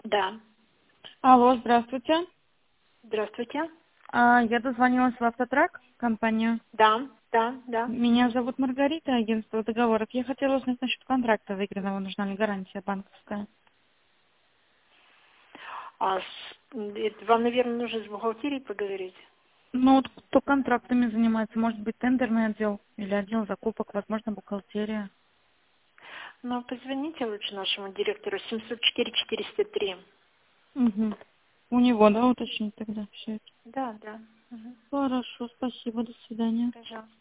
Да. Алло, здравствуйте. Здравствуйте. Я дозвонилась в Автотрак, компанию. Да, да, да. Меня зовут Маргарита, агентство договоров. Я хотела узнать насчет контракта выигранного, нужна ли гарантия банковская. Это вам, наверное, нужно с бухгалтерией поговорить. Ну, вот кто контрактами занимается? Может быть, тендерный отдел или отдел закупок, возможно, бухгалтерия. Ну, позвоните лучше нашему директору 704-403. Угу. У него, да, уточнить тогда все это. Да, да. Мгм. Хорошо, спасибо, до свидания. Пожалуйста.